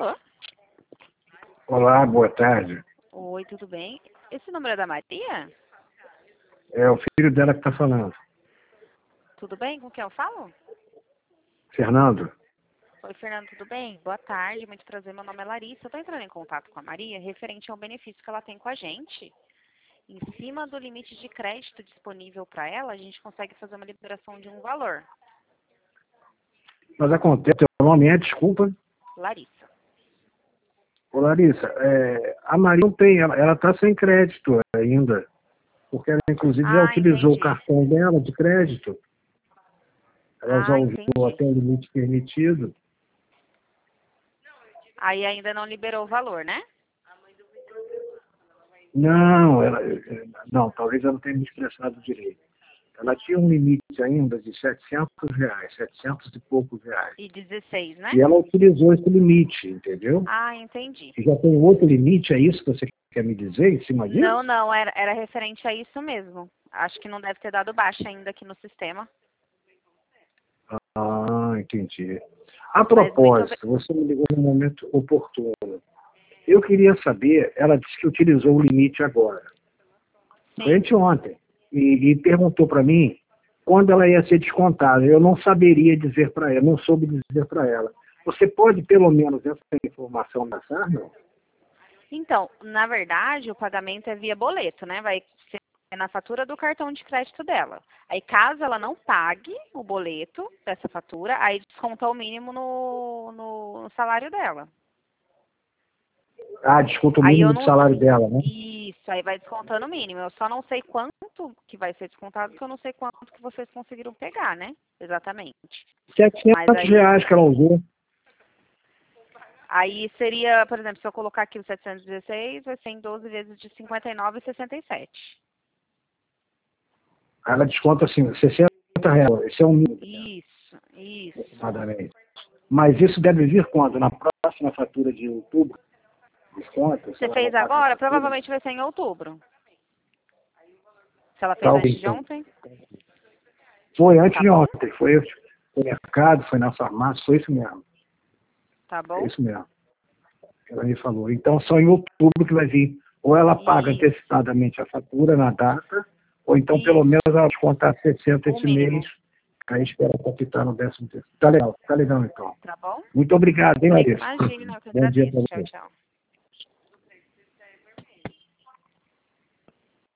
Alô? Olá, boa tarde. Oi, tudo bem? Esse número é da Maria? É o filho dela que está falando. Tudo bem? Com quem eu falo? Fernando? Oi, Fernando, tudo bem? Boa tarde, muito prazer. Meu nome é Larissa. Eu estou entrando em contato com a Maria referente ao benefício que ela tem com a gente. Em cima do limite de crédito disponível para ela, a gente consegue fazer uma liberação de um valor. Mas acontece, teu nome é, desculpa. Larissa. Ô Larissa, a Maria não tem, ela está sem crédito ainda. Porque ela, inclusive, já Ah, utilizou o entendi. cartão dela de crédito. Ela já Ah, usou entendi. até o limite permitido. Aí ainda não liberou o valor, né? Não, não, talvez ela não tenha me expressado direito. Ela tinha um limite ainda de R$ 700, 700 e poucos reais. E 16, né? E ela utilizou esse limite, entendeu? Ah, entendi. E já tem outro limite, é isso que você quer me dizer em cima Não, disso? não, era referente a isso mesmo. Acho que não deve ter dado baixa ainda aqui no sistema. Ah, entendi. A Mas muito propósito, você me ligou no momento oportuno. Eu queria saber, ela disse que utilizou o limite agora. Foi sim. anteontem. E perguntou para mim quando ela ia ser descontada. Eu não saberia dizer para ela, não soube dizer para ela. Você pode, pelo menos, essa informação passar, não? Então, na verdade, o pagamento é via boleto, né? Vai ser na fatura do cartão de crédito dela. Aí, caso ela não pague o boleto dessa fatura, aí desconta o mínimo no salário dela. Ah, desconto Aí eu mínimo do não. salário dela, né? Isso, aí vai descontando o mínimo. Eu só não sei quanto que vai ser descontado, porque eu não sei quanto que vocês conseguiram pegar, né? Exatamente. Mas R$ 700 que ela usou. aí seria, por exemplo, se eu colocar aqui o 716, vai ser em 12 vezes de 59,67. Ela desconta assim, R$ 60. Esse é o mínimo, Isso. aproximadamente. Mas isso deve vir quando? Na próxima fatura de outubro? Desconto? Se Você ela não fez paga a agora? fatura? Provavelmente vai ser em outubro. Se ela fez Talvez, antes de então. ontem, Foi antes tá de bom? ontem. Foi no mercado, foi na farmácia, foi isso mesmo. Tá É bom? isso mesmo. Ela me falou. Então, só em outubro que vai vir. Ou ela paga Isso, antecipadamente a fatura na data, ou então, pelo menos, isso. ela descontar 60 O esse mês, mínimo. aí espera captar no 13º. Tá legal então. Tá bom? Muito obrigado, hein, Larissa? Imagina, eu que Bom dia agradeço. para Tchau, você. tchau.